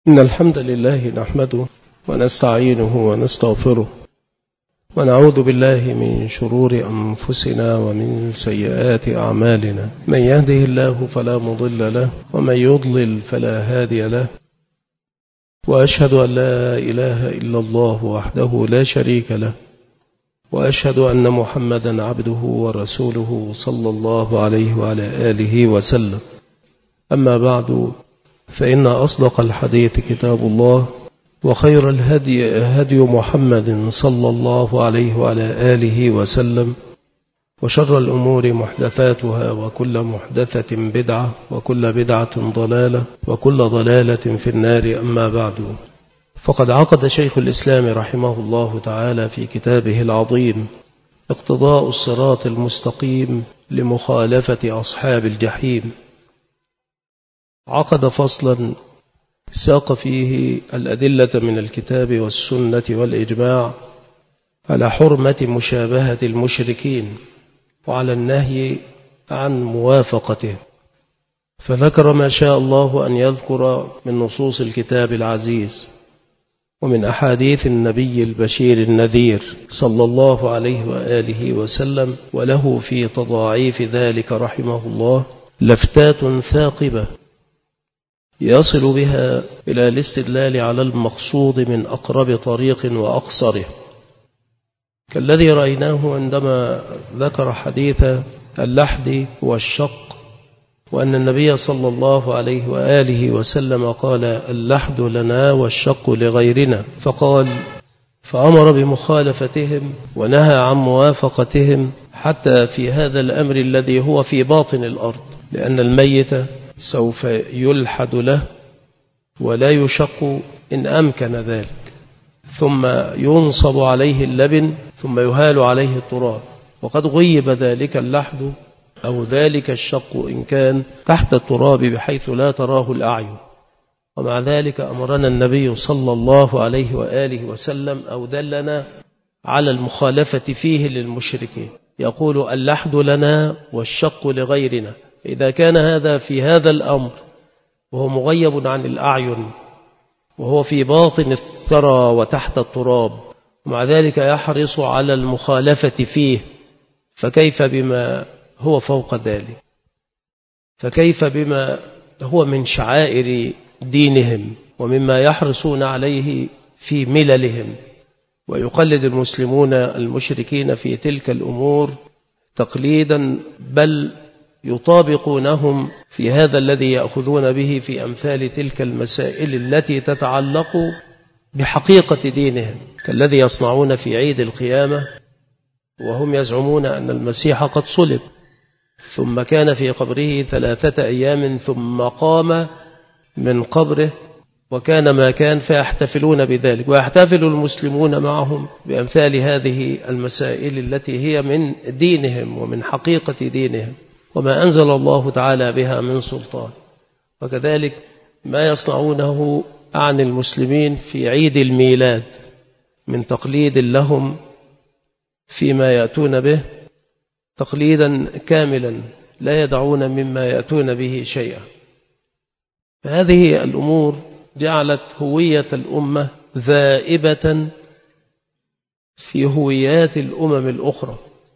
إن الحمد لله نحمده ونستعينه ونستغفره ونعوذ بالله من شرور أنفسنا ومن سيئات أعمالنا. من يهده الله فلا مضل له ومن يضلل فلا هادي له، وأشهد أن لا إله إلا الله وحده لا شريك له، وأشهد أن محمدا عبده ورسوله صلى الله عليه وعلى آله وسلم. أما بعد، فإن أصدق الحديث كتاب الله، وخير الهدي هدي محمد صلى الله عليه وعلى آله وسلم، وشر الأمور محدثاتها، وكل محدثة بدعة، وكل بدعة ضلالة، وكل ضلالة في النار. أما بعد، فقد عقد شيخ الإسلام رحمه الله تعالى في كتابه العظيم اقتضاء الصراط المستقيم لمخالفة أصحاب الجحيم، عقد فصلا ساق فيه الأدلة من الكتاب والسنة والإجماع على حرمة مشابهة المشركين وعلى النهي عن موافقته، فذكر ما شاء الله أن يذكر من نصوص الكتاب العزيز ومن أحاديث النبي البشير النذير صلى الله عليه وآله وسلم، وله في تضاعيف ذلك رحمه الله لفتات ثاقبة يصل بها إلى الاستدلال على المقصود من أقرب طريق وأقصره، كالذي رأيناه عندما ذكر حديث اللحد والشق، وأن النبي صلى الله عليه وآله وسلم قال: اللحد لنا والشق لغيرنا، فأمر بمخالفتهم ونهى عن موافقتهم حتى في هذا الأمر الذي هو في باطن الأرض، لأن الميت سوف يلحد له ولا يشق إن أمكن ذلك، ثم ينصب عليه اللبن ثم يهال عليه التراب، وقد غيب ذلك اللحد أو ذلك الشق إن كان تحت التراب بحيث لا تراه الأعين. ومع ذلك أمرنا النبي صلى الله عليه وآله وسلم أو دلنا على المخالفة فيه للمشركين، يقول: اللحد لنا والشق لغيرنا. إذا كان هذا في هذا الأمر وهو مغيب عن الأعين وهو في باطن الثرى وتحت التراب، ومع ذلك يحرص على المخالفة فيه، فكيف بما هو فوق ذلك؟ فكيف بما هو من شعائر دينهم ومما يحرصون عليه في مللهم؟ ويقلد المسلمون المشركين في تلك الأمور تقليدا، بل يطابقونهم في هذا الذي يأخذون به في أمثال تلك المسائل التي تتعلق بحقيقة دينهم، كالذي يصنعون في عيد القيامة وهم يزعمون أن المسيح قد صلب ثم كان في قبره 3 أيام ثم قام من قبره وكان ما كان، فيحتفلون بذلك، ويحتفل المسلمون معهم بأمثال هذه المسائل التي هي من دينهم ومن حقيقة دينهم وما أنزل الله تعالى بها من سلطان. وكذلك ما يصنعونه عن المسلمين في عيد الميلاد من تقليد لهم فيما يأتون به تقليدا كاملا لا يدعون مما يأتون به شيئا. فهذه الأمور جعلت هوية الأمة ذائبة في هويات الأمم الأخرى،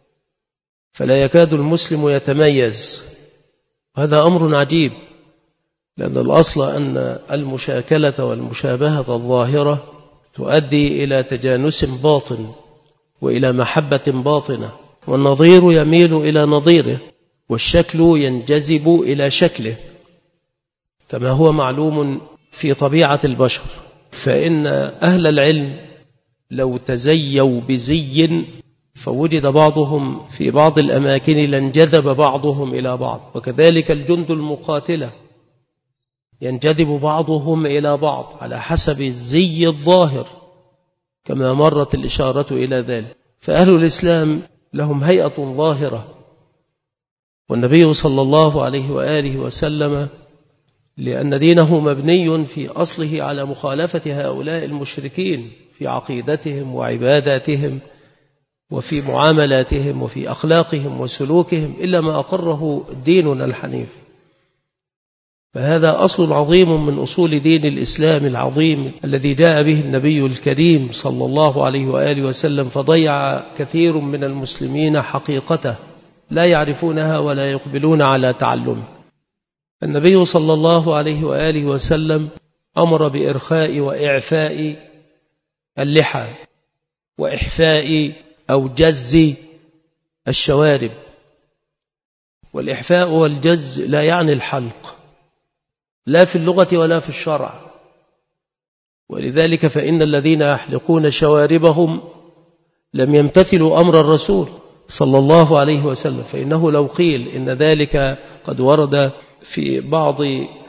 فلا يكاد المسلم يتميز. هذا أمر عجيب، لأن الأصل أن المشاكلة والمشابهة الظاهرة تؤدي إلى تجانس باطن وإلى محبة باطنة، والنظير يميل إلى نظيره، والشكل ينجذب إلى شكله، كما هو معلوم في طبيعة البشر. فإن أهل العلم لو تزيوا بزي فوجد بعضهم في بعض الأماكن لانجذب بعضهم إلى بعض، وكذلك الجند المقاتلة ينجذب بعضهم إلى بعض على حسب الزي الظاهر، كما مرت الإشارة إلى ذلك. فأهل الإسلام لهم هيئة ظاهرة، والنبي صلى الله عليه وآله وسلم لأن دينه مبني في أصله على مخالفة هؤلاء المشركين في عقيدتهم وعباداتهم وفي معاملاتهم وفي أخلاقهم وسلوكهم، إلا ما أقره ديننا الحنيف. فهذا أصل عظيم من أصول دين الإسلام العظيم الذي جاء به النبي الكريم صلى الله عليه وآله وسلم، فضيع كثير من المسلمين حقيقته، لا يعرفونها ولا يقبلون على تعلمه. النبي صلى الله عليه وآله وسلم أمر بإرخاء وإعفاء اللحى وإحفاء أو جز الشوارب. والإحفاء والجز لا يعني الحلق، لا في اللغة ولا في الشرع، ولذلك فإن الذين يحلقون شواربهم لم يمتثلوا أمر الرسول صلى الله عليه وسلم، فإنه لو قيل إن ذلك قد ورد في بعض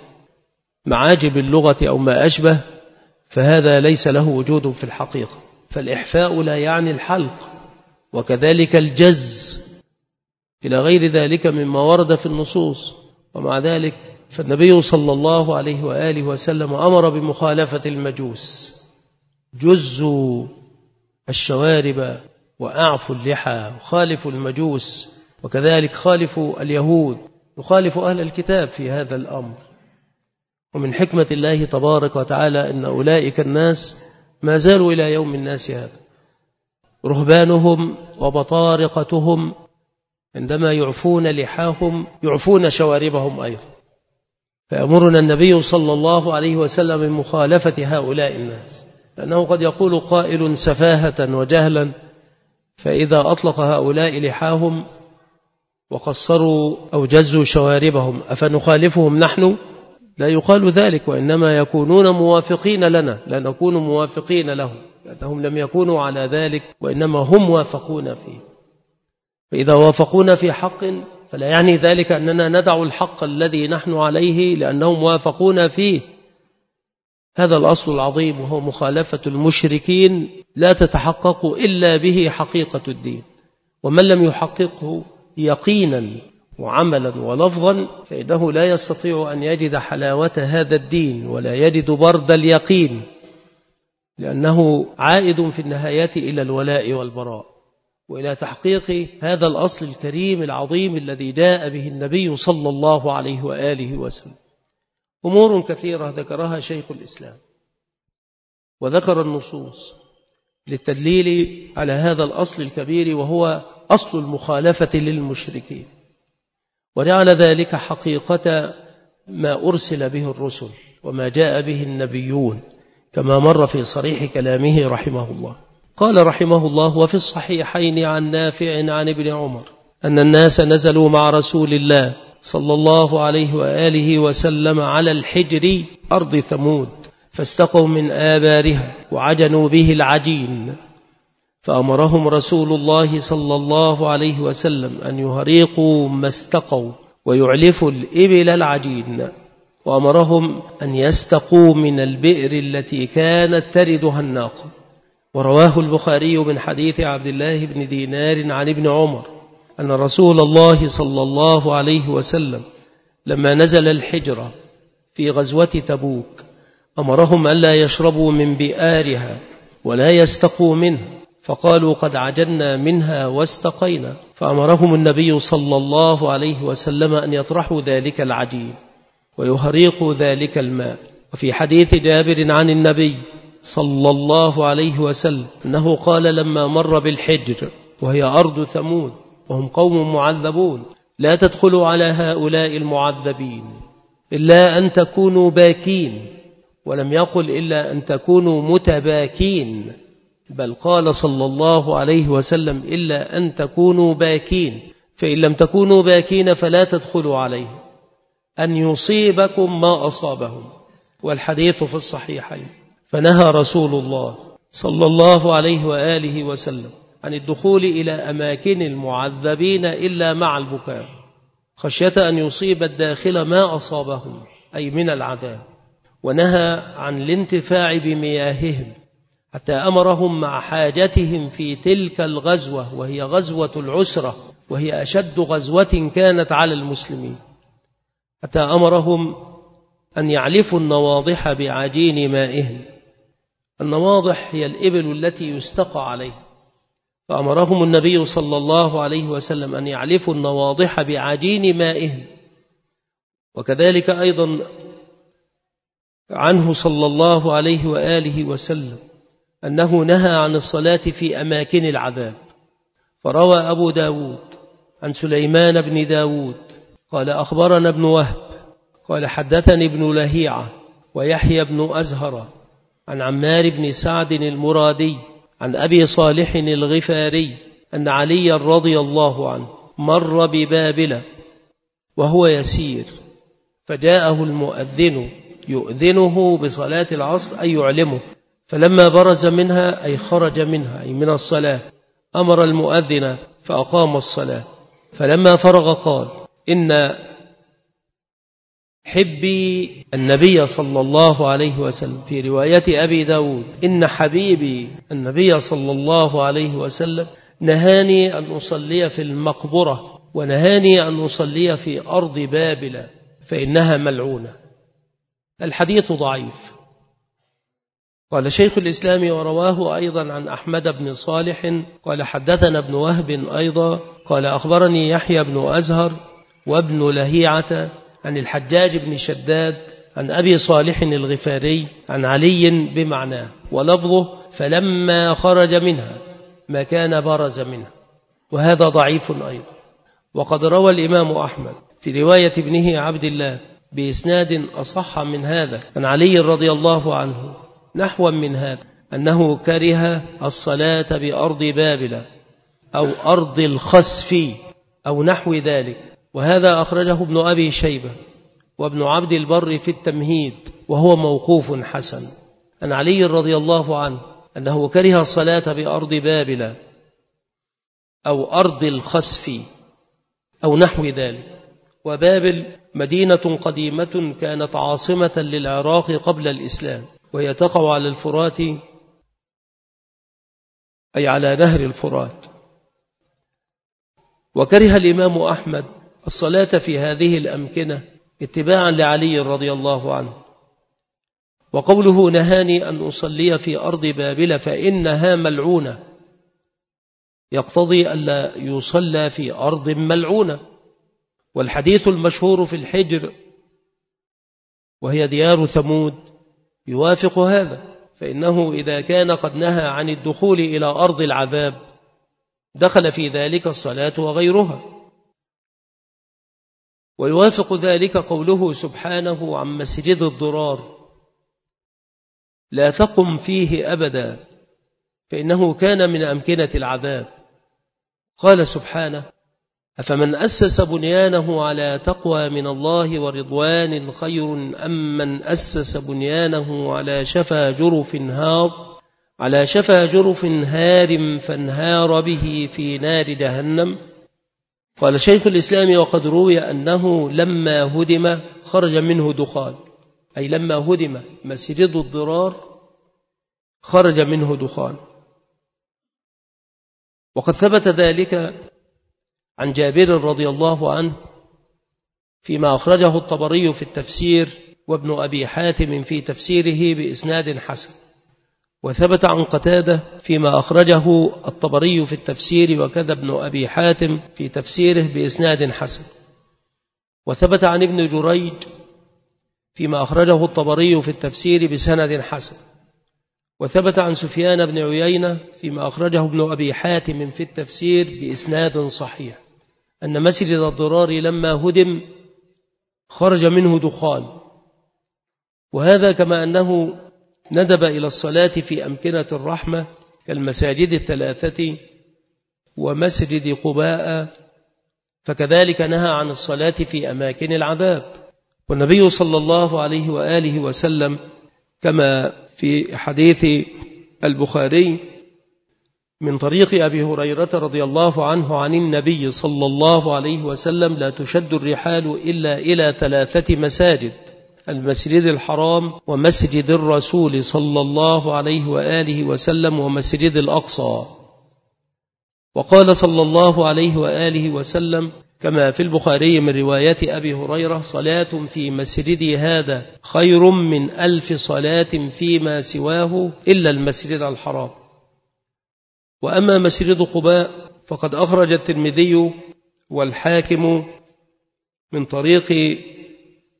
معاجب اللغة أو ما أشبه، فهذا ليس له وجود في الحقيقة. فالإحفاء لا يعني الحلق، وكذلك الجز إلى غير ذلك مما ورد في النصوص. ومع ذلك فالنبي صلى الله عليه وآله وسلم أمر بمخالفة المجوس: جزوا الشوارب وأعفوا اللحى، خالفوا المجوس، وكذلك خالفوا اليهود، يخالف أهل الكتاب في هذا الأمر. ومن حكمة الله تبارك وتعالى أن أولئك الناس ما زالوا إلى يوم الناس هذا، رهبانهم وبطارقتهم عندما يعفون لحاهم يعفون شواربهم أيضا. فيأمرنا النبي صلى الله عليه وسلم بمخالفة هؤلاء الناس، لأنه قد يقول قائل سفاهة وجهلا: فإذا أطلق هؤلاء لحاهم وقصروا أو جزوا شواربهم أفنخالفهم نحن؟ لا يقال ذلك، وإنما يكونون موافقين لنا، لا نكون موافقين لهم، لأنهم لم يكونوا على ذلك وإنما هم وافقون فيه. فإذا وافقون في حق فلا يعني ذلك أننا ندع الحق الذي نحن عليه لأنهم وافقون فيه. هذا الأصل العظيم، وهو مخالفة المشركين لا تتحقق إلا به حقيقة الدين، ومن لم يحققه يقينا وعملا ولفظا فإنه لا يستطيع أن يجد حلاوة هذا الدين ولا يجد برد اليقين، لأنه عائد في النهاية إلى الولاء والبراء وإلى تحقيق هذا الأصل الكريم العظيم الذي جاء به النبي صلى الله عليه وآله وسلم. أمور كثيرة ذكرها شيخ الإسلام، وذكر النصوص للتدليل على هذا الأصل الكبير، وهو أصل المخالفة للمشركين، وجعل ذلك حقيقة ما أرسل به الرسل وما جاء به النبيون، كما مر في صريح كلامه رحمه الله. قال رحمه الله: وفي الصحيحين عن نافع عن ابن عمر أن الناس نزلوا مع رسول الله صلى الله عليه وآله وسلم على الحجر أرض ثمود، فاستقوا من آبارها وعجنوا به العجين، فأمرهم رسول الله صلى الله عليه وسلم أن يهريقوا ما استقوا ويعلفوا الإبل العجين، وأمرهم أن يستقوا من البئر التي كانت تردها الناقة. ورواه البخاري من حديث عبد الله بن دينار عن ابن عمر أن رسول الله صلى الله عليه وسلم لما نزل الحجر في غزوة تبوك أمرهم ألا يشربوا من بئارها ولا يستقوا منها، فقالوا قد عجلنا منها واستقينا، فأمرهم النبي صلى الله عليه وسلم أن يطرحوا ذلك العجين ويهريقوا ذلك الماء. وفي حديث جابر عن النبي صلى الله عليه وسلم أنه قال لما مر بالحجر وهي أرض ثمود وهم قوم معذبون: لا تدخلوا على هؤلاء المعذبين إلا أن تكونوا باكين، ولم يقل إلا أن تكونوا متباكين، بل قال صلى الله عليه وسلم إلا أن تكونوا باكين، فإن لم تكونوا باكين فلا تدخلوا عليه أن يصيبكم ما أصابهم. والحديث في الصحيحين. فنهى رسول الله صلى الله عليه وآله وسلم عن الدخول إلى أماكن المعذبين إلا مع البكاء، خشية أن يصيب الداخل ما أصابهم أي من العذاب. ونهى عن الانتفاع بمياههم، حتى أمرهم مع حاجتهم في تلك الغزوة وهي غزوة العسرة، وهي أشد غزوة كانت على المسلمين، حتى أمرهم أن يعلفوا النواضح بعجين مائهم. النواضح هي الإبل التي يستقى عليها، فأمرهم النبي صلى الله عليه وسلم أن يعلفوا النواضح بعجين مائهم. وكذلك أيضا عنه صلى الله عليه وآله وسلم أنه نهى عن الصلاة في أماكن العذاب. فروى أبو داود عن سليمان بن داود قال أخبرنا ابن وهب قال حدثني ابن لهيعة ويحيى بن أزهر عن عمار بن سعد المرادي عن أبي صالح الغفاري أن علي رضي الله عنه مر ببابل وهو يسير، فجاءه المؤذن يؤذنه بصلاة العصر أي يعلمه، فلما برز منها أي خرج منها أي من الصلاة أمر المؤذن فأقام الصلاة. فلما فرغ قال إن حبي النبي صلى الله عليه وسلم، في رواية أبي داود إن حبيبي النبي صلى الله عليه وسلم نهاني أن أصلي في المقبرة ونهاني أن أصلي في أرض بابل فإنها ملعونة. الحديث ضعيف. قال شيخ الإسلام ورواه أيضا عن أحمد بن صالح قال حدثنا ابن وهب أيضا قال أخبرني يحيى بن أزهر وابن لهيعة عن الحجاج بن شداد عن أبي صالح الغفاري عن علي بمعناه، ولفظه فلما خرج منها ما كان برز منها، وهذا ضعيف أيضا. وقد روى الإمام أحمد في رواية ابنه عبد الله بإسناد أصح من هذا عن علي رضي الله عنه نحو من هذا أنه كره الصلاة بأرض بابل أو أرض الخسف أو نحو ذلك، وهذا أخرجه ابن أبي شيبة وابن عبد البر في التمهيد وهو موقوف حسن عن علي رضي الله عنه أنه كره الصلاة بأرض بابل أو أرض الخسف أو نحو ذلك. وبابل مدينة قديمة كانت عاصمة للعراق قبل الإسلام، وهي تقع على الفرات أي على نهر الفرات. وكره الإمام أحمد الصلاة في هذه الأمكنة اتباعا لعلي رضي الله عنه. وقوله نهاني أن أصلي في أرض بابل فإنها ملعونة يقتضي ألا يصلى في أرض ملعونة. والحديث المشهور في الحجر وهي ديار ثمود يوافق هذا، فإنه إذا كان قد نهى عن الدخول إلى أرض العذاب دخل في ذلك الصلاة وغيرها. ويوافق ذلك قوله سبحانه عن مسجد الضرار لا تقم فيه أبدا فإنه كان من أمكنة العذاب. قال سبحانه أفمن أسس بنيانه على تقوى من الله ورضوان خير أم من أسس بنيانه على شفا جرف هار فانهار به في نار جهنم. قال شيخ الإسلام وقد روي أنه لما هدم خرج منه دخان، أي لما هدم مسجد الضرار خرج منه دخان. وقد ثبت ذلك عن جابر رضي الله عنه فيما أخرجه الطبري في التفسير وابن أبي حاتم في تفسيره بإسناد حسن، وثبت عن قتادة فيما أخرجه الطبري في التفسير وكذا ابن أبي حاتم في تفسيره بإسناد حسن، وثبت عن ابن جريج فيما أخرجه الطبري في التفسير بسند حسن، وثبت عن سفيان بن عيينة فيما أخرجه ابن أبي حاتم في التفسير بإسناد صحيح أن مسجد الضرار لما هدم خرج منه دخان. وهذا كما أنه ندب إلى الصلاة في أمكنة الرحمة كالمساجد الثلاثة ومسجد قباء، فكذلك نهى عن الصلاة في أماكن العذاب. والنبي صلى الله عليه وآله وسلم كما في حديث البخاري من طريق أبي هريرة رضي الله عنه عن النبي صلى الله عليه وسلم لا تشد الرحال إلا إلى 3 مساجد: المسجد الحرام ومسجد الرسول صلى الله عليه وآله وسلم ومسجد الأقصى. وقال صلى الله عليه وآله وسلم كما في البخاري من رواية أبي هريرة: صلاة في مسجدي هذا خير من 1000 صلاة فيما سواه إلا المسجد الحرام. وأما مسجد قباء فقد أخرج الترمذي والحاكم من طريق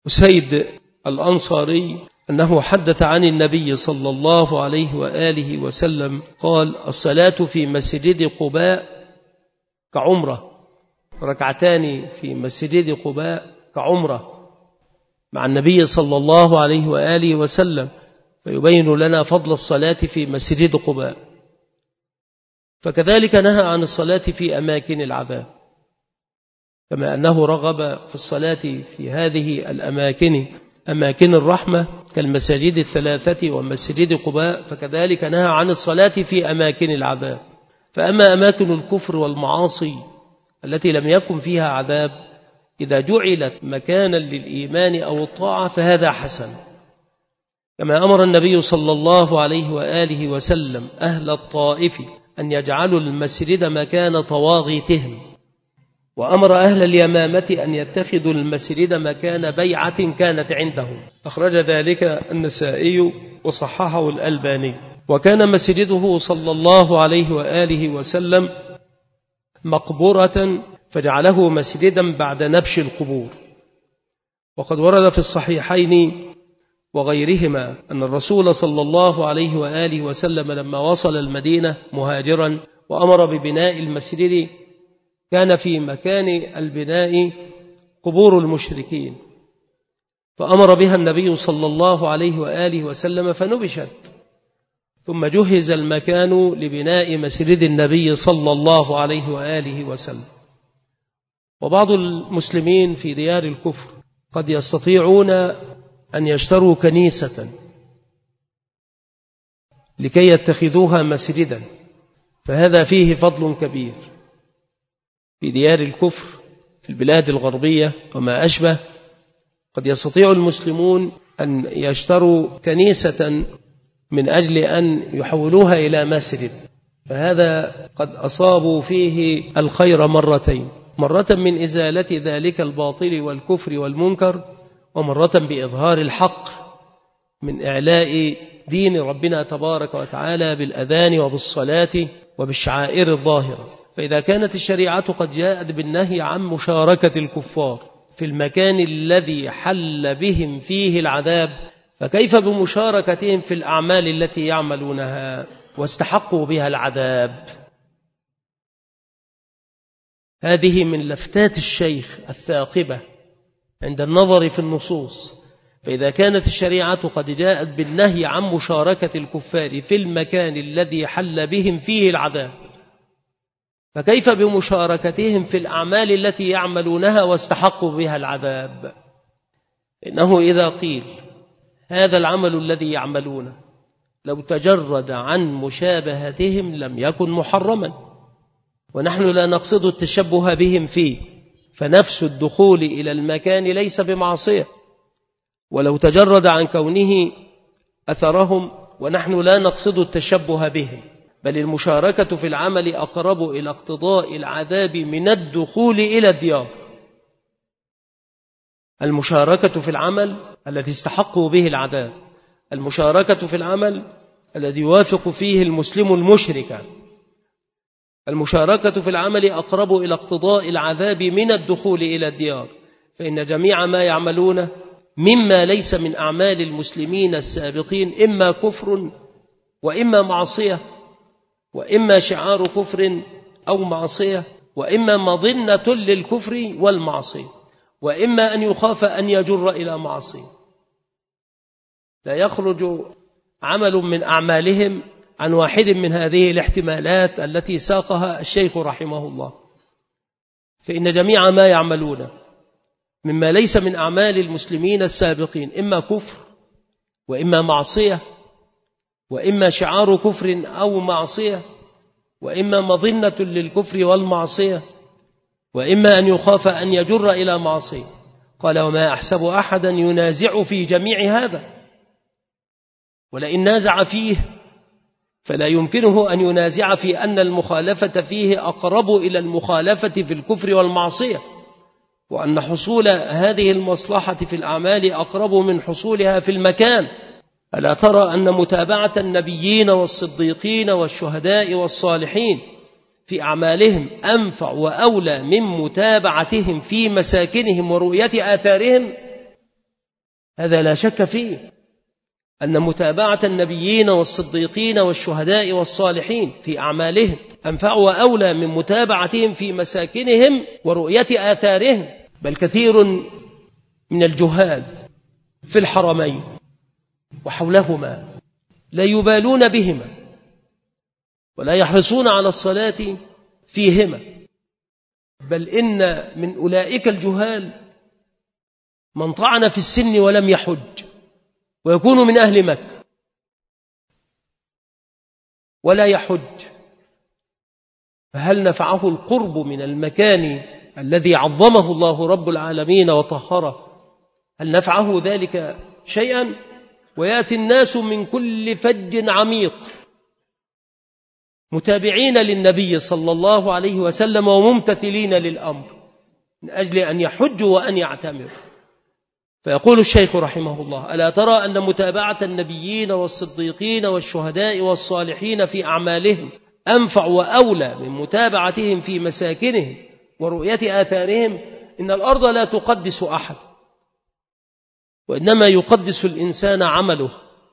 أسيد الأنصاري أنه حدث عن النبي صلى الله عليه وآله وسلم قال: الصلاة في مسجد قباء كعمرة، ركعتان في مسجد قباء كعمرة مع النبي صلى الله عليه وآله وسلم، فيبين لنا فضل الصلاة في مسجد قباء. فكذلك نهى عن الصلاة في أماكن العذاب، كما أنه رغب في الصلاة في هذه الأماكن أماكن الرحمة كالمساجد الثلاثة ومسجد قباء، فكذلك نهى عن الصلاة في أماكن العذاب. فأما أماكن الكفر والمعاصي التي لم يكن فيها عذاب، إذا جعلت مكانا للإيمان أو الطاعة فهذا حسن، كما أمر النبي صلى الله عليه وآله وسلم أهل الطائف أن يجعلوا المسجد مكان طواغيتهم، وأمر أهل اليمامة أن يتخذوا المسجد مكان بيعة كانت عندهم. أخرج ذلك النسائي وصححه الألباني. وكان مسجده صلى الله عليه وآله وسلم مقبرة فجعله مسجدا بعد نبش القبور. وقد ورد في الصحيحين وغيرهما أن الرسول صلى الله عليه وآله وسلم لما وصل المدينة مهاجرا وأمر ببناء المسجد كان في مكان البناء قبور المشركين، فأمر بها النبي صلى الله عليه وآله وسلم فنبشت، ثم جهز المكان لبناء مسجد النبي صلى الله عليه وآله وسلم. وبعض المسلمين في ديار الكفر قد يستطيعون أن يشتروا كنيسة لكي يتخذوها مسجدا، فهذا فيه فضل كبير. في ديار الكفر في البلاد الغربية وما أشبه قد يستطيع المسلمون أن يشتروا كنيسة من أجل أن يحولوها إلى مسجد، فهذا قد أصابوا فيه الخير مرتين: مرة من إزالة ذلك الباطل والكفر والمنكر، ومرة بإظهار الحق من إعلاء دين ربنا تبارك وتعالى بالأذان وبالصلاة وبالشعائر الظاهرة. فإذا كانت الشريعة قد جاءت بالنهي عن مشاركة الكفار في المكان الذي حل بهم فيه العذاب، فكيف بمشاركتهم في الأعمال التي يعملونها واستحقوا بها العذاب؟ هذه من لفتات الشيخ الثاقبة عند النظر في النصوص. فإذا كانت الشريعة قد جاءت بالنهي عن مشاركة الكفار في المكان الذي حل بهم فيه العذاب، فكيف بمشاركتهم في الأعمال التي يعملونها واستحقوا بها العذاب؟ إنه إذا قيل هذا العمل الذي يعملونه لو تجرد عن مشابهتهم لم يكن محرما، ونحن لا نقصد التشبه بهم فيه، فنفس الدخول إلى المكان ليس بمعصية، ولو تجرد عن كونه أثرهم، ونحن لا نقصد التشبه بهم، بل المشاركة في العمل أقرب إلى اقتضاء العذاب من الدخول إلى الديار. المشاركة في العمل الذي استحقوا به العذاب، المشاركة في العمل الذي يوافق فيه المسلم المشرك، المشاركة في العمل أقرب إلى اقتضاء العذاب من الدخول إلى الديار، فإن جميع ما يعملون مما ليس من أعمال المسلمين السابقين إما كفر وإما معصية، وإما شعار كفر أو معصية، وإما مظنة للكفر والمعصية، وإما أن يخاف أن يجر إلى معصية. لا يخرج عمل من أعمالهم عن واحد من هذه الاحتمالات التي ساقها الشيخ رحمه الله، فإن جميع ما يعملون مما ليس من أعمال المسلمين السابقين إما كفر وإما معصية، وإما شعار كفر أو معصية، وإما مظنة للكفر والمعصية، وإما أن يخاف أن يجر إلى معصية. قال: وما أحسب أحدا ينازع في جميع هذا، ولئن نازع فيه فلا يمكنه أن ينازع في أن المخالفة فيه أقرب إلى المخالفة في الكفر والمعصية، وأن حصول هذه المصلحة في الأعمال أقرب من حصولها في المكان. ألا ترى أن متابعة النبيين والصديقين والشهداء والصالحين في أعمالهم أنفع وأولى من متابعتهم في مساكنهم ورؤية آثارهم؟ هذا لا شك فيه، أن متابعة النبيين والصديقين والشهداء والصالحين في أعمالهم أنفع وأولى من متابعتهم في مساكنهم ورؤية آثارهم. بل كثير من الجهال في الحرمين وحولهما لا يبالون بهما ولا يحرصون على الصلاة فيهما، بل إن من أولئك الجهال من طعن في السن ولم يحج ويكون من أهل مكة ولا يحج، فهل نفعه القرب من المكان الذي عظمه الله رب العالمين وطهره؟ هل نفعه ذلك شيئا؟ ويأتي الناس من كل فج عميق متابعين للنبي صلى الله عليه وسلم وممتثلين للأمر من أجل أن يحجوا وأن يعتمروا. فيقول الشيخ رحمه الله: ألا ترى أن متابعة النبيين والصديقين والشهداء والصالحين في أعمالهم أنفع وأولى من متابعتهم في مساكنهم ورؤية آثارهم؟ إن الأرض لا تقدس أحد، وإنما يقدس الإنسان عمله.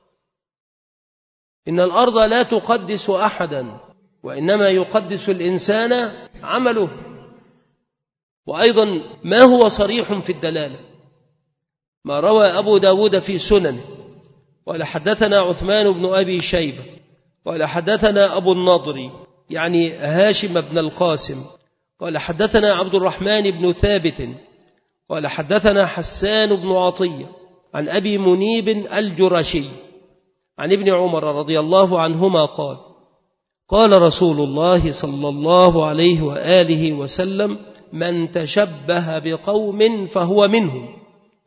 إن الأرض لا تقدس أحدا، وإنما يقدس الإنسان عمله. وأيضا ما هو صريح في الدلالة ما روى أبو داود في سننه قال حدثنا عثمان بن أبي شيبة قال حدثنا أبو النضر يعني هاشم بن القاسم قال حدثنا عبد الرحمن بن ثابت قال حدثنا حسان بن عطية عن أبي منيب الجرشي عن ابن عمر رضي الله عنهما قال: قال رسول الله صلى الله عليه وآله وسلم: من تشبه بقوم فهو منهم.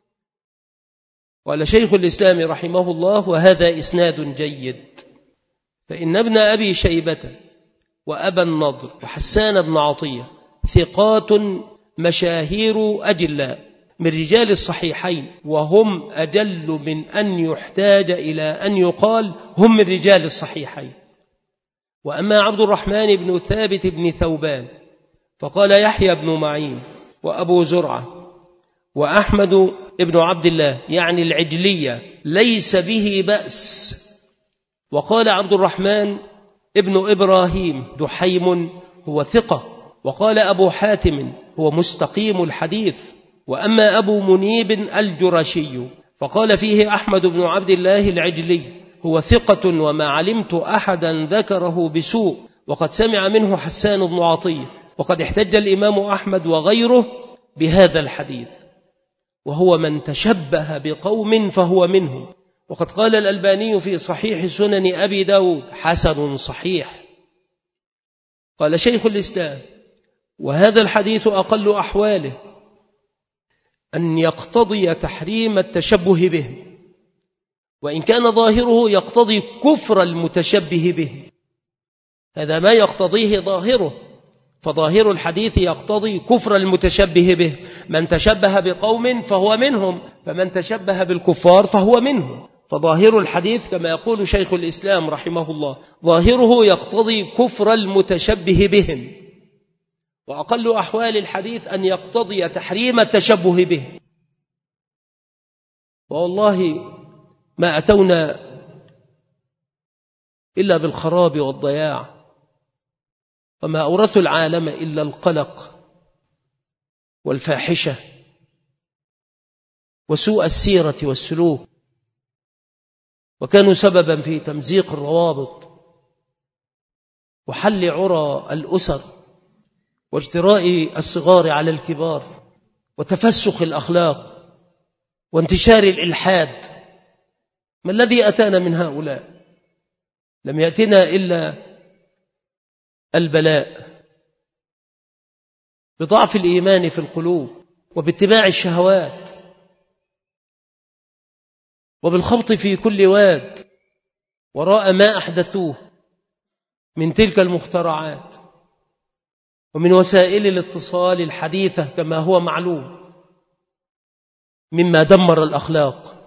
قال شيخ الإسلام رحمه الله: وهذا إسناد جيد، فإن ابن أبي شيبة وأبا النضر وحسان بن عطية ثقات مشاهير أجلاء من رجال الصحيحين، وهم أجل من أن يحتاج إلى أن يقال هم من رجال الصحيحين. وأما عبد الرحمن بن ثابت بن ثوبان فقال يحيى بن معين وأبو زرعة وأحمد ابن عبد الله يعني العجلية ليس به بأس. وقال عبد الرحمن ابن إبراهيم دحيم هو ثقة. وقال أبو حاتم هو مستقيم الحديث. وأما أبو منيب الجرشي فقال فيه أحمد بن عبد الله العجلي هو ثقة وما علمت أحدا ذكره بسوء، وقد سمع منه حسان بن عطية. وقد احتج الإمام أحمد وغيره بهذا الحديث، وهو من تشبه بقوم فهو منهم. وقد قال الألباني في صحيح سنن أبي داود حسن صحيح. قال شيخ الإسلام: وهذا الحديث أقل أحواله أن يقتضي تحريم التشبه به، وإن كان ظاهره يقتضي كفر المتشبه به. هذا ما يقتضيه ظاهره، فظاهر الحديث يقتضي كفر المتشبه به. من تشبه بقوم فهو منهم، فمن تشبه بالكفار فهو منهم. فظاهر الحديث كما يقول شيخ الإسلام رحمه الله ظاهره يقتضي كفر المتشبه بهم، وأقل أحوال الحديث أن يقتضي تحريم التشبه به. والله ما أتونا إلا بالخراب والضياع، وما أورثوا العالم إلا القلق والفاحشة وسوء السيرة والسلوك، وكانوا سببا في تمزيق الروابط وحل عرى الأسر واجتراء الصغار على الكبار وتفسخ الأخلاق وانتشار الإلحاد. ما الذي أتانا من هؤلاء؟ لم يأتنا إلا البلاء بضعف الإيمان في القلوب وباتباع الشهوات وبالخبط في كل واد وراء ما أحدثوه من تلك المخترعات ومن وسائل الاتصال الحديثة كما هو معلوم، مما دمر الأخلاق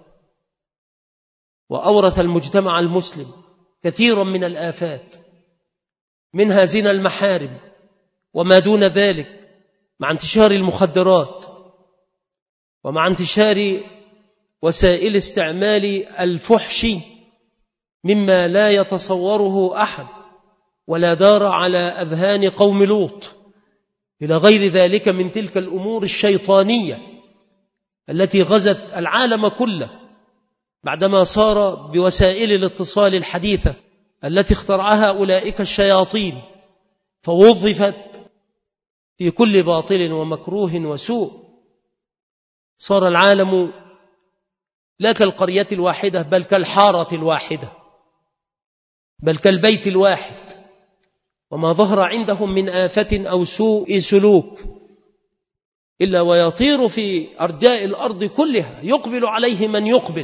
وأورث المجتمع المسلم كثيرا من الآفات، منها زنا المحارم وما دون ذلك، مع انتشار المخدرات ومع انتشار وسائل استعمال الفحش مما لا يتصوره أحد ولا دار على أذهان قوم لوط، إلى غير ذلك من تلك الأمور الشيطانية التي غزت العالم كله بعدما صار بوسائل الاتصال الحديثة التي اخترعها أولئك الشياطين فوظفت في كل باطل ومكروه وسوء. صار العالم لا كالقرية الواحدة بل كالحارة الواحدة، بل كالبيت الواحد، وما ظهر عندهم من آفة أو سوء سلوك إلا ويطير في أرجاء الأرض كلها، يقبل عليه من يقبل،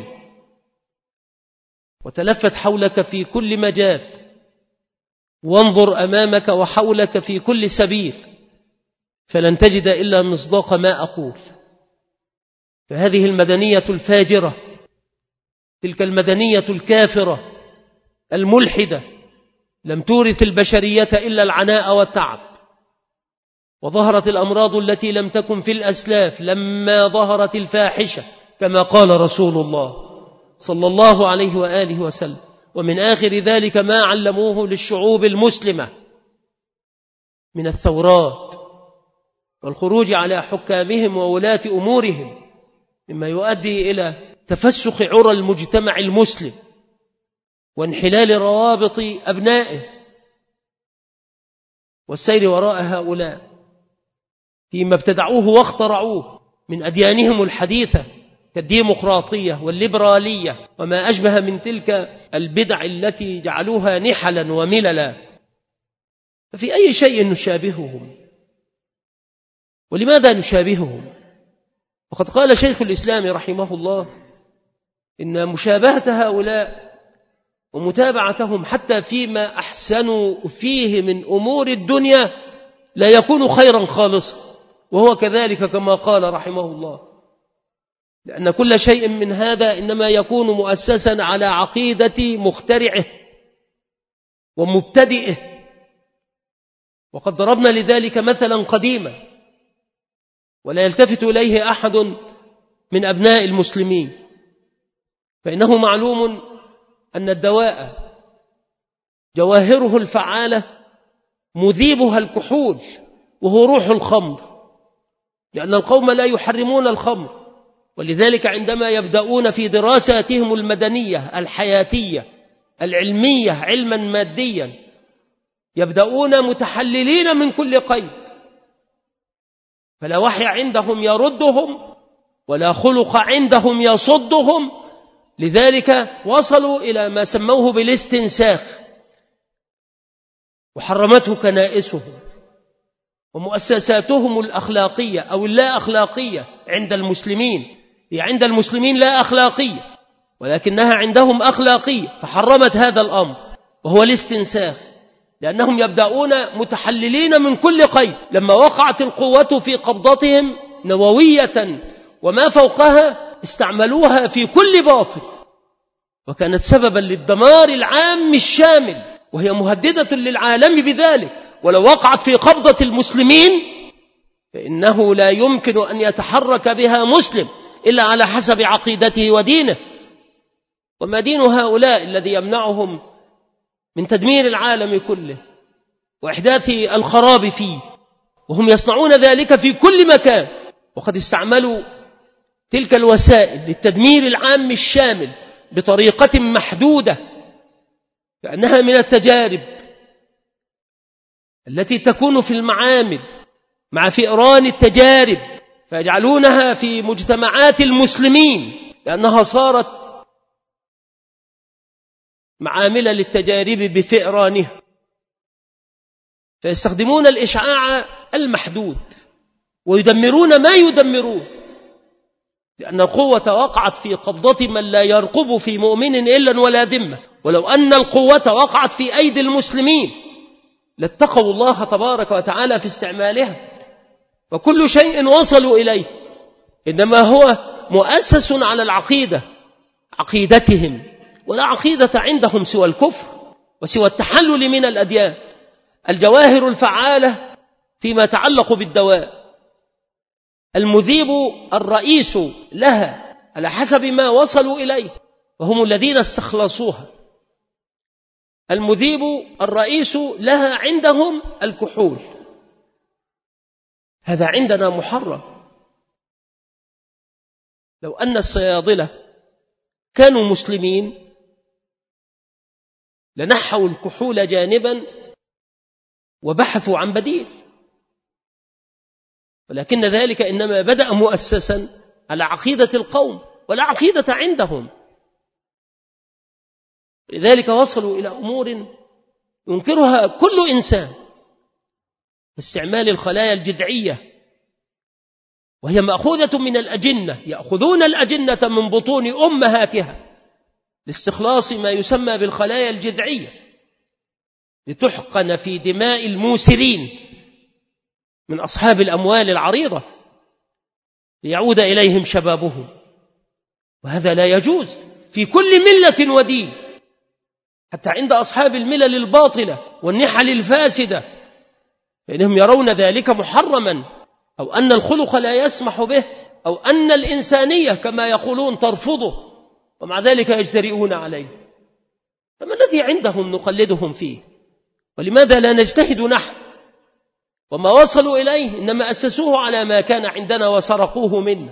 وتلفت حولك في كل مجال، وانظر أمامك وحولك في كل سبيل، فلن تجد إلا مصداق ما أقول. فهذه المدنية الفاجرة، تلك المدنية الكافرة الملحدة، لم تورث البشرية إلا العناء والتعب، وظهرت الأمراض التي لم تكن في الأسلاف لما ظهرت الفاحشة كما قال رسول الله صلى الله عليه وآله وسلم. ومن آخر ذلك ما علموه للشعوب المسلمة من الثورات والخروج على حكامهم وولاة أمورهم، مما يؤدي إلى تفسخ عرى المجتمع المسلم وانحلال روابط أبنائه، والسير وراء هؤلاء فيما ابتدعوه واخترعوه من أديانهم الحديثة كالديمقراطية والليبرالية وما أشبه من تلك البدع التي جعلوها نحلا ومللا. ففي أي شيء نشابههم؟ ولماذا نشابههم؟ وقد قال شيخ الإسلام رحمه الله إن مشابهة هؤلاء ومتابعتهم حتى فيما أحسنوا فيه من أمور الدنيا لا يكون خيرا خالصا، وهو كذلك كما قال رحمه الله، لأن كل شيء من هذا إنما يكون مؤسسا على عقيدة مخترعه ومبتدئه. وقد ضربنا لذلك مثلا قديما ولا يلتفت إليه أحد من أبناء المسلمين، فإنه معلوم أن الدواء جواهره الفعالة مذيبها الكحول وهو روح الخمر، لأن القوم لا يحرمون الخمر، ولذلك عندما يبدأون في دراساتهم المدنية الحياتية العلمية علما ماديا يبدأون متحللين من كل قيد، فلا وحي عندهم يردهم ولا خلق عندهم يصدهم، لذلك وصلوا إلى ما سموه بالاستنساخ، وحرمته كنائسهم ومؤسساتهم الأخلاقية أو اللا أخلاقية عند المسلمين. هي عند المسلمين لا أخلاقية ولكنها عندهم أخلاقية، فحرمت هذا الأمر وهو الاستنساخ، لأنهم يبدأون متحللين من كل قيد. لما وقعت القوة في قبضتهم نووية وما فوقها استعملوها في كل باطل، وكانت سببا للدمار العام الشامل، وهي مهددة للعالم بذلك. ولو وقعت في قبضة المسلمين فإنه لا يمكن أن يتحرك بها مسلم إلا على حسب عقيدته ودينه. وما دين هؤلاء الذي يمنعهم من تدمير العالم كله وإحداث الخراب فيه، وهم يصنعون ذلك في كل مكان، وقد استعملوا تلك الوسائل للتدمير العام الشامل بطريقة محدودة، كأنها من التجارب التي تكون في المعامل مع فئران التجارب، فيجعلونها في مجتمعات المسلمين لأنها صارت معامل للتجارب بفئرانها، فيستخدمون الإشعاع المحدود ويدمرون ما يدمرون، لأن القوة وقعت في قبضة من لا يرقب في مؤمن إلا ولا ذمة. ولو أن القوة وقعت في أيدي المسلمين لاتقوا الله تبارك وتعالى في استعمالها، وكل شيء وصلوا إليه إنما هو مؤسس على العقيدة، عقيدتهم، ولا عقيدة عندهم سوى الكفر وسوى التحلل من الأديان. الجواهر الفعالة فيما يتعلق بالدواء، المذيب الرئيس لها على حسب ما وصلوا إليه، وهم الذين استخلصوها. المذيب الرئيس لها عندهم الكحول، هذا عندنا محرم. لو أن الصيادلة كانوا مسلمين لنحوا الكحول جانبا وبحثوا عن بديل، ولكن ذلك إنما بدأ مؤسسا على عقيدة القوم ولا عقيدة عندهم. لذلك وصلوا إلى أمور ينكرها كل إنسان، استعمال الخلايا الجذعية، وهي مأخوذة من الأجنة، يأخذون الأجنة من بطون أمهاتها لاستخلاص ما يسمى بالخلايا الجذعية لتحقن في دماء الموسرين من أصحاب الأموال العريضة ليعود إليهم شبابهم، وهذا لا يجوز في كل ملة ودين، حتى عند أصحاب الملل الباطلة والنحل الفاسدة، فإنهم يرون ذلك محرما، أو أن الخلق لا يسمح به، أو أن الإنسانية كما يقولون ترفضه، ومع ذلك يجترئون عليه. فما الذي عندهم نقلدهم فيه؟ ولماذا لا نجتهد نحن؟ وما وصلوا إليه إنما أسسوه على ما كان عندنا وسرقوه منا.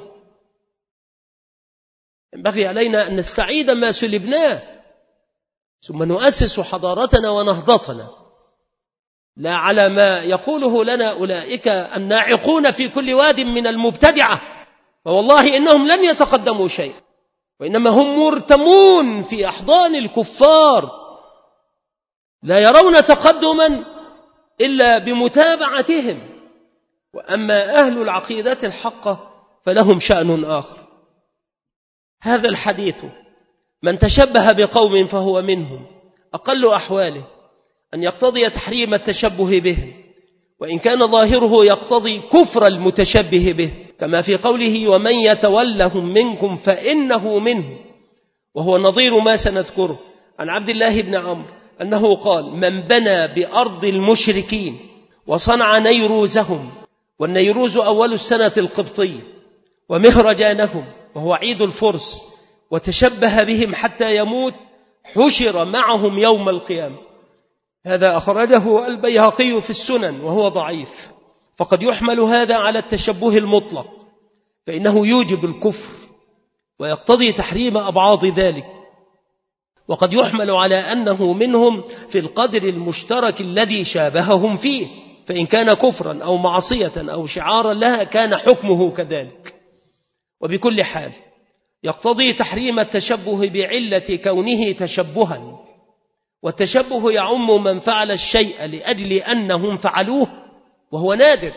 ينبغي علينا أن نستعيد ما سلبناه، ثم نؤسس حضارتنا ونهضتنا لا على ما يقوله لنا أولئك الناعقون في كل واد من المبتدعة، فوالله إنهم لن يتقدموا شيء، وإنما هم مرتمون في أحضان الكفار لا يرون تقدما إلا بمتابعتهم. وأما أهل العقيدة الحقة فلهم شأن آخر. هذا الحديث من تشبه بقوم فهو منهم أقل أحواله أن يقتضي تحريم التشبه بهم، وإن كان ظاهره يقتضي كفر المتشبه به، كما في قوله ومن يتولهم منكم فإنه منه، وهو نظير ما سنذكره عن عبد الله بن عمرو أنه قال من بنى بأرض المشركين وصنع نيروزهم، والنيروز أول السنة القبطية، ومهرجانهم وهو عيد الفرس، وتشبه بهم حتى يموت حشر معهم يوم القيامة. هذا أخرجه البيهقي في السنن وهو ضعيف، فقد يحمل هذا على التشبه المطلق، فإنه يوجب الكفر ويقتضي تحريم أبعاض ذلك، وقد يحمل على أنه منهم في القدر المشترك الذي شابههم فيه، فإن كان كفرا أو معصية أو شعارا لها كان حكمه كذلك. وبكل حال يقتضي تحريم التشبه بعلة كونه تشبها، والتشبه يعم من فعل الشيء لأجل أنهم فعلوه، وهو نادر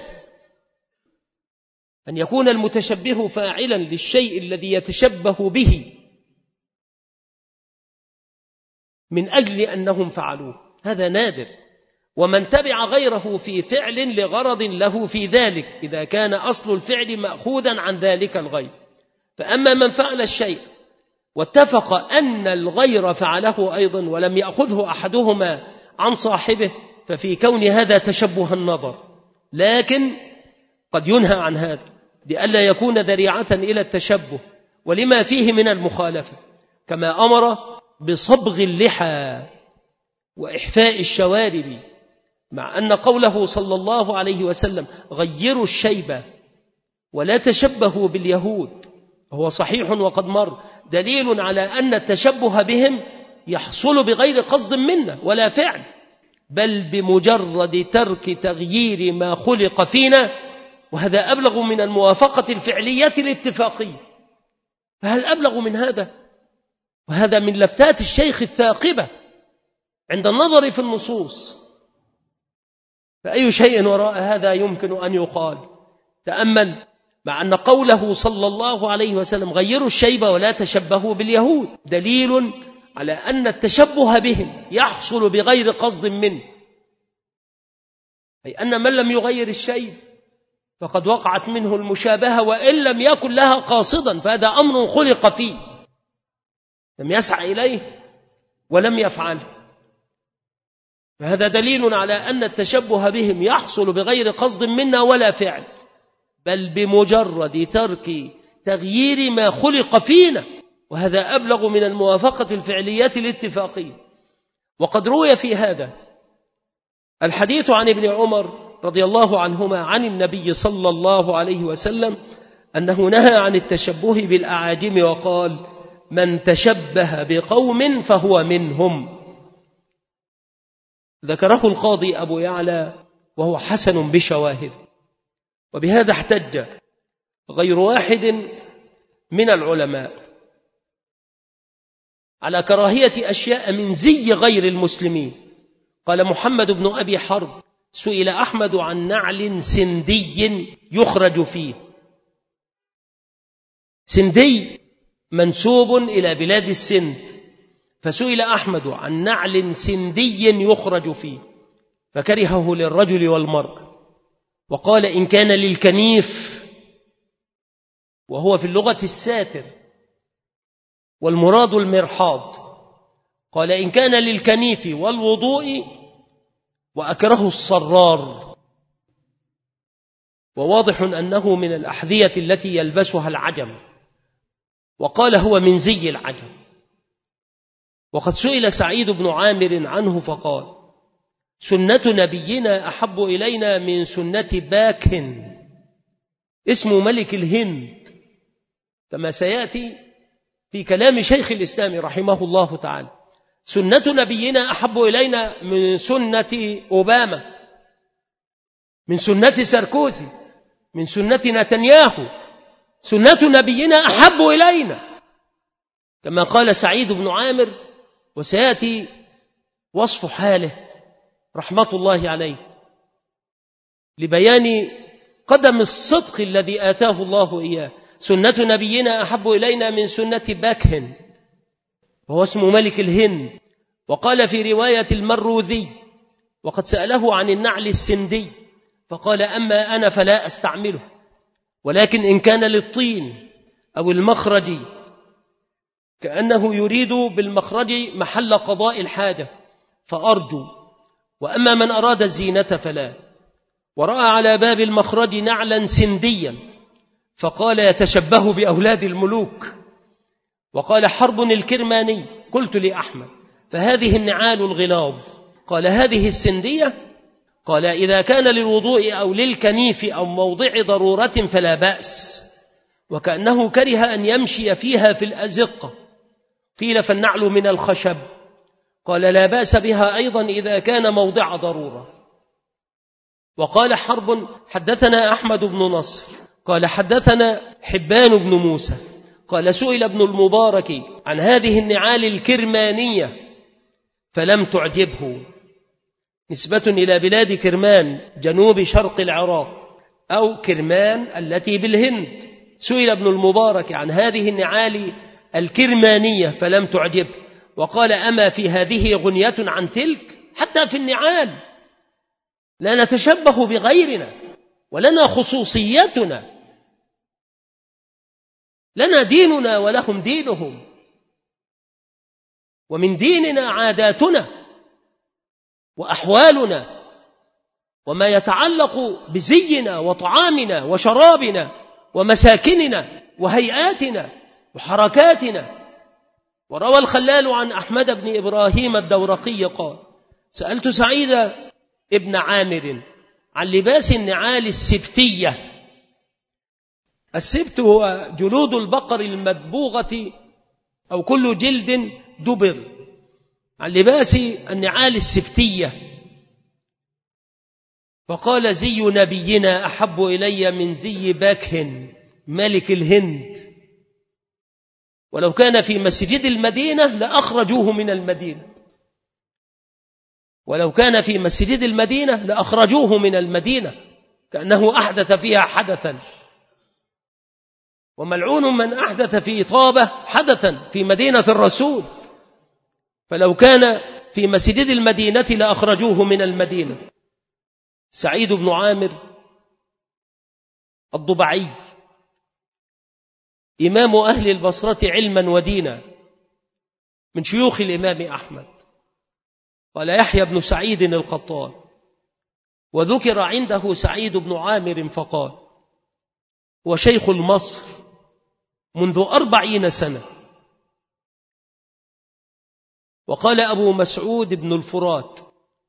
أن يكون المتشبه فاعلا للشيء الذي يتشبه به من أجل أنهم فعلوه، هذا نادر. ومن تبع غيره في فعل لغرض له في ذلك إذا كان أصل الفعل مأخوذا عن ذلك الغير. فأما من فعل الشيء واتفق أن الغير فعله أيضا ولم يأخذه أحدهما عن صاحبه، ففي كون هذا تشبه النظر، لكن قد ينهى عن هذا لئلا يكون ذريعة إلى التشبه ولما فيه من المخالفة، كما أمر بصبغ اللحى وإحفاء الشوارب، مع أن قوله صلى الله عليه وسلم غيروا الشيبة ولا تشبهوا باليهود وهو صحيح وقد مر، دليل على أن التشبه بهم يحصل بغير قصد منا ولا فعل، بل بمجرد ترك تغيير ما خلق فينا، وهذا أبلغ من الموافقة الفعلية الاتفاقية. فهل أبلغ من هذا؟ وهذا من لفتات الشيخ الثاقبة عند النظر في النصوص. فأي شيء وراء هذا يمكن أن يقال؟ تأمل، مع أن قوله صلى الله عليه وسلم غيروا الشيبة ولا تشبهوا باليهود دليل على أن التشبه بهم يحصل بغير قصد منه، أي أن من لم يغير الشيب فقد وقعت منه المشابهة وإن لم يكن لها قاصدا، فهذا أمر خلق فيه لم يسعى إليه ولم يفعله. فهذا دليل على أن التشبه بهم يحصل بغير قصد منا ولا فعل، بل بمجرد ترك تغيير ما خلق فينا، وهذا أبلغ من الموافقة الفعليات الاتفاقية. وقد روي في هذا الحديث عن ابن عمر رضي الله عنهما عن النبي صلى الله عليه وسلم أنه نهى عن التشبه بالأعاجم وقال: من تشبه بقوم فهو منهم. ذكره القاضي أبو يعلى وهو حسن بشواهد. وبهذا احتج غير واحد من العلماء على كراهية أشياء من زي غير المسلمين. قال محمد بن أبي حرب: سئل أحمد عن نعل سندي يخرج فيه. سندي منسوب إلى بلاد السند، فسئل أحمد عن نعل سندي يخرج فيه فكرهه للرجل والمرأة، وقال: إن كان للكنيف، وهو في اللغة الساتر والمراد المرحاض، قال: إن كان للكنيف والوضوء، وأكره الصرار، وواضح أنه من الأحذية التي يلبسها العجم، وقال: هو من زي العجم. وقد سئل سعيد بن عامر عنه فقال: سنة نبينا أحب إلينا من سنة باكن، اسم ملك الهند، كما سيأتي في كلام شيخ الإسلام رحمه الله تعالى. سنة نبينا أحب إلينا من سنة أوباما، من سنة ساركوزي، من سنة نتنياهو. سنة نبينا أحب إلينا، كما قال سعيد بن عامر، وسيأتي وصف حاله رحمة الله عليه لبيان قدم الصدق الذي آتاه الله إياه. سنة نبينا أحب إلينا من سنة باكهن، وهو اسم ملك الهند. وقال في رواية المروذي: وقد سأله عن النعل السندي فقال: أما أنا فلا أستعمله، ولكن إن كان للطين أو المخرج، كأنه يريد بالمخرج محل قضاء الحاجة، فأرجو، وأما من أراد الزينة فلا. ورأى على باب المخرج نعلا سنديا فقال: يتشبه بأولاد الملوك. وقال حرب الكرماني: قلت لأحمد: فهذه النعال الغلاظ؟ قال: هذه السندية. قال: إذا كان للوضوء أو للكنيف أو موضع ضرورة فلا بأس. وكأنه كره أن يمشي فيها في الأزقة. قيل: فالنعل من الخشب؟ قال: لا بأس بها أيضا إذا كان موضع ضرورة. وقال حرب: حدثنا أحمد بن نصر قال: حدثنا حبان بن موسى قال: سئل ابن المبارك عن هذه النعال الكرمانية فلم تعجبه، نسبة إلى بلاد كرمان جنوب شرق العراق، أو كرمان التي بالهند. سئل ابن المبارك عن هذه النعال الكرمانية فلم تعجبه، وقال: أما في هذه غنية عن تلك؟ حتى في النعال لا نتشبه بغيرنا، ولنا خصوصيتنا، لنا ديننا ولهم دينهم، ومن ديننا عاداتنا وأحوالنا، وما يتعلق بزينا وطعامنا وشرابنا ومساكننا وهيئاتنا وحركاتنا. وروى الخلال عن أحمد بن إبراهيم الدورقي قال: سألت سعيد ابن عامر عن لباس النعال السبتية. السبت هو جلود البقر المدبوغة أو كل جلد دبر، عن لباس النعال السبتية. فقال: زي نبينا أحب إلي من زي باكهن ملك الهند، ولو كان في مسجد المدينة لأخرجوه من المدينة، ولو كان في مسجد المدينة لأخرجوه من المدينة، كأنه أحدث فيها حدثا. وملعون من أحدث في طابة حدثا في مدينة الرسول، فلو كان في مسجد المدينة لأخرجوه من المدينة. سعيد بن عامر الضبعي إمام أهل البصرة علما ودينا، من شيوخ الإمام أحمد. قال يحيى بن سعيد القطان: وذكر عنده سعيد بن عامر فقال: وشيخ مصر منذ 40 سنة. وقال أبو مسعود بن الفرات،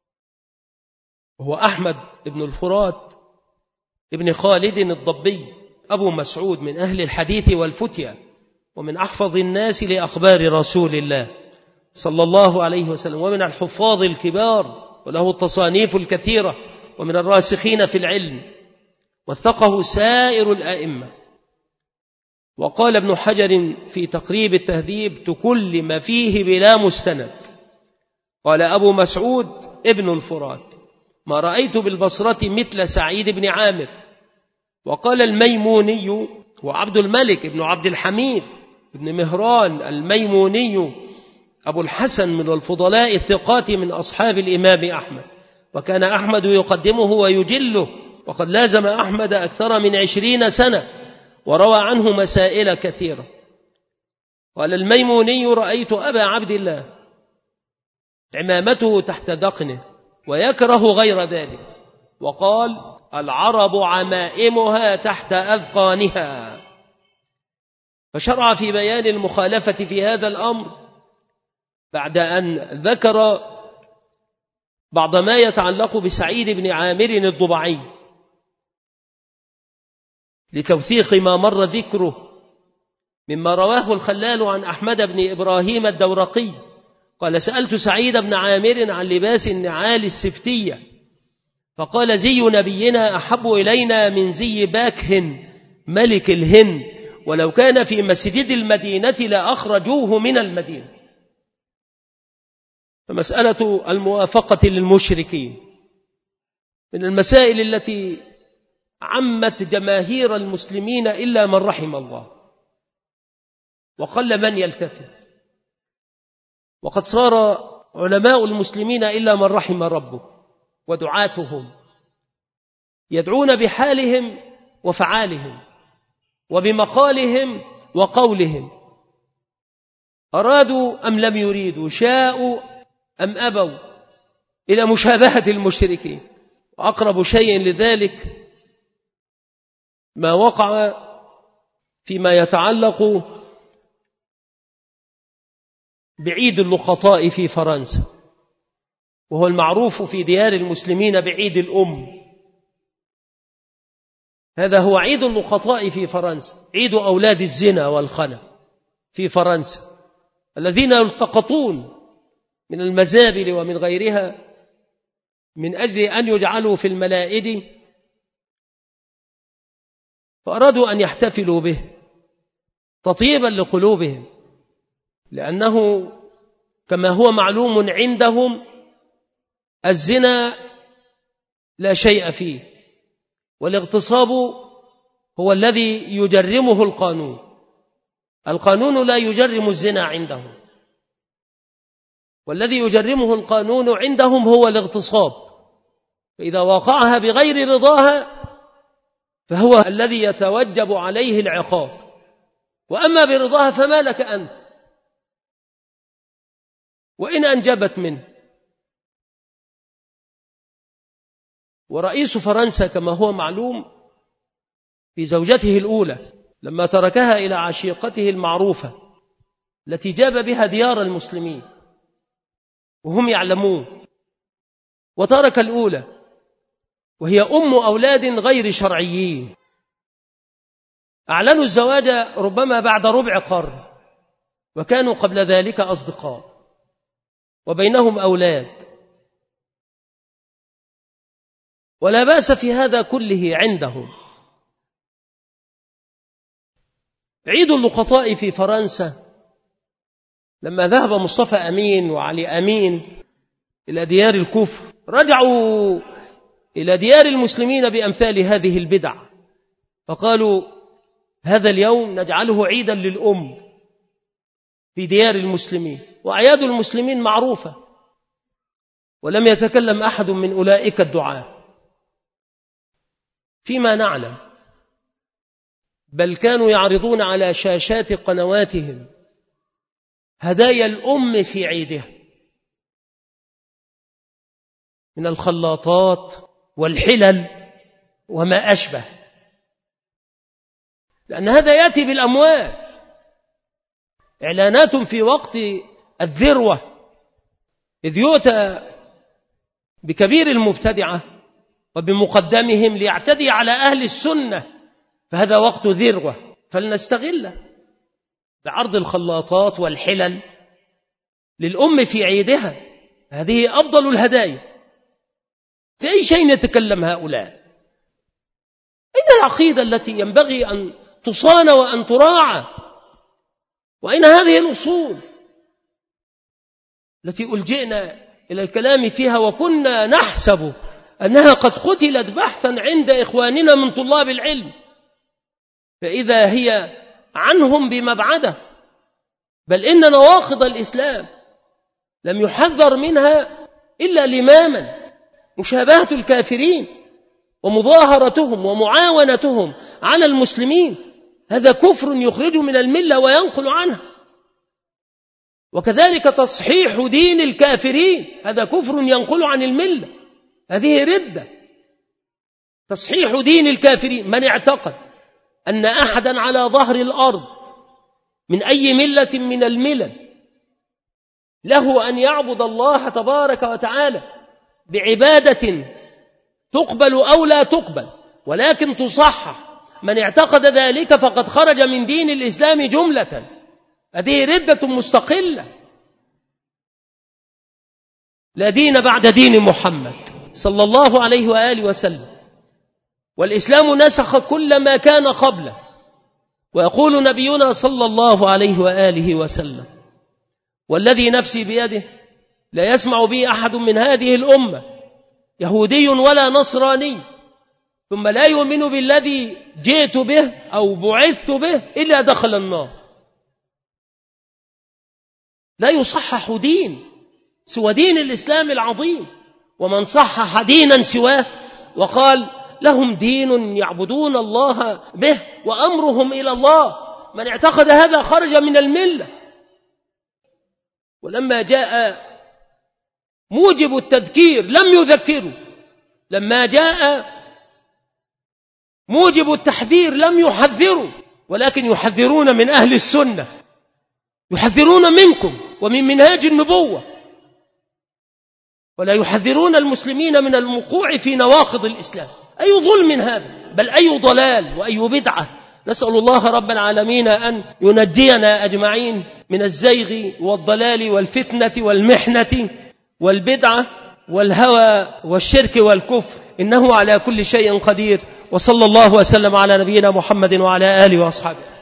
هو أحمد بن الفرات ابن خالد الضبي، أبو مسعود من أهل الحديث والفتية ومن أحفظ الناس لأخبار رسول الله صلى الله عليه وسلم، ومن الحفاظ الكبار، وله التصانيف الكثيرة، ومن الراسخين في العلم، وثقه سائر الأئمة. وقال ابن حجر في تقريب التهذيب: تكلم فيه بلا مستند. قال أبو مسعود ابن الفرات: ما رأيت بالبصرة مثل سعيد بن عامر. وقال الميموني وعبد الملك ابن عبد الحميد ابن مهران الميموني أبو الحسن من الفضلاء الثقات من أصحاب الإمام أحمد، وكان أحمد يقدمه ويجله، وقد لازم أحمد أكثر من 20 سنة وروى عنه مسائل كثيرة. قال الميموني: رأيت أبا عبد الله عمامته تحت دقنه ويكره غير ذلك. وقال: العرب عمائمها تحت أذقانها. فشرع في بيان المخالفة في هذا الأمر بعد أن ذكر بعض ما يتعلق بسعيد بن عامر الضبعي لتوثيق ما مر ذكره مما رواه الخلال عن أحمد بن إبراهيم الدورقي قال: سألت سعيد بن عامر عن لباس النعال السفتية، فقال: زي نبينا أحب إلينا من زي باكهن ملك الهند، ولو كان في مسجد المدينة لأخرجوه من المدينة. فمسألة الموافقة للمشركين من المسائل التي عمت جماهير المسلمين إلا من رحم الله، وقل من يلتفت. وقد صار علماء المسلمين إلا من رحم ربه ودعاتهم يدعون بحالهم وفعالهم وبمقالهم وقولهم، أرادوا أم لم يريدوا، شاءوا أم أبوا، إلى مشابهة المشركين. وأقرب شيء لذلك ما وقع فيما يتعلق بعيد اللقطاء في فرنسا، وهو المعروف في ديار المسلمين بعيد الأم. هذا هو عيد اللقطاء في فرنسا، عيد أولاد الزنا والخنا في فرنسا الذين يلتقطون من المزابل ومن غيرها من أجل أن يجعلوا في الملائد، فأرادوا أن يحتفلوا به تطيبا لقلوبهم، لأنه كما هو معلوم عندهم الزنا لا شيء فيه، والاغتصاب هو الذي يجرمه القانون. القانون لا يجرم الزنا عندهم، والذي يجرمه القانون عندهم هو الاغتصاب. فإذا وقعها بغير رضاها فهو الذي يتوجب عليه العقاب، وأما برضاها فما لك أنت وإن أنجبت منه. ورئيس فرنسا كما هو معلوم في زوجته الأولى لما تركها إلى عشيقته المعروفة التي جاب بها ديار المسلمين وهم يعلمون، وترك الأولى وهي أم أولاد غير شرعيين، أعلنوا الزواج ربما بعد ربع قرن، وكانوا قبل ذلك أصدقاء وبينهم أولاد، ولا بأس في هذا كله عندهم. عيد اللقطاء في فرنسا لما ذهب مصطفى أمين وعلي أمين إلى ديار الكفر رجعوا إلى ديار المسلمين بأمثال هذه البدع، فقالوا: هذا اليوم نجعله عيدا للأم في ديار المسلمين، وأعياد المسلمين معروفة، ولم يتكلم أحد من أولئك الدعاة فيما نعلم، بل كانوا يعرضون على شاشات قنواتهم هدايا الأم في عيدها من الخلاطات والحلل وما أشبه، لأن هذا يأتي بالأموال، إعلانات في وقت الذروة، إذ يؤتى بكبير المبتدعة وبمقدمهم ليعتدي على أهل السنة، فهذا وقت ذروة، فلنستغله بعرض الخلاطات والحلل للأم في عيدها. هذه أفضل الهدايا. في أي شيء يتكلم هؤلاء؟ أين العقيدة التي ينبغي أن تصان وأن تراعى؟ وأين هذه الأصول التي ألجئنا إلى الكلام فيها وكنا نحسب أنها قد قتلت بحثا عند إخواننا من طلاب العلم، فإذا هي عنهم بمبعدة. بل إن نواقض الإسلام لم يحذر منها إلا لماما مشابهة الكافرين ومظاهرتهم ومعاونتهم على المسلمين، هذا كفر يخرج من الملة وينقل عنها. وكذلك تصحيح دين الكافرين، هذا كفر ينقل عن الملة، هذه ردة. تصحيح دين الكافرين، من اعتقد أن أحدا على ظهر الأرض من أي ملة من الملل له أن يعبد الله تبارك وتعالى بعبادة تقبل أو لا تقبل ولكن تصحح، من اعتقد ذلك فقد خرج من دين الإسلام جملة، هذه ردة مستقلة. لا دين بعد دين محمد صلى الله عليه وآله وسلم، والإسلام نسخ كل ما كان قبله. ويقول نبينا صلى الله عليه وآله وسلم: والذي نفسي بيده لا يسمع بي أحد من هذه الأمة يهودي ولا نصراني ثم لا يؤمن بالذي جئت به أو بعثت به إلا دخل النار. لا يصحح دين سوى دين الإسلام العظيم، ومن صحح دينا سواه وقال لهم دين يعبدون الله به وأمرهم إلى الله، من اعتقد هذا خرج من الملة. ولما جاء موجب التذكير لم يذكروا، لما جاء موجب التحذير لم يحذروا، ولكن يحذرون من أهل السنة، يحذرون منكم ومن منهاج النبوة، ولا يحذرون المسلمين من الوقوع في نواقض الإسلام. أي ظلم هذا، بل أي ضلال وأي بدعة. نسأل الله رب العالمين أن ينجينا أجمعين من الزيغ والضلال والفتنة والمحنة والبدعة والهوى والشرك والكفر، إنه على كل شيء قدير. وصلى الله وسلم على نبينا محمد وعلى آله وأصحابه.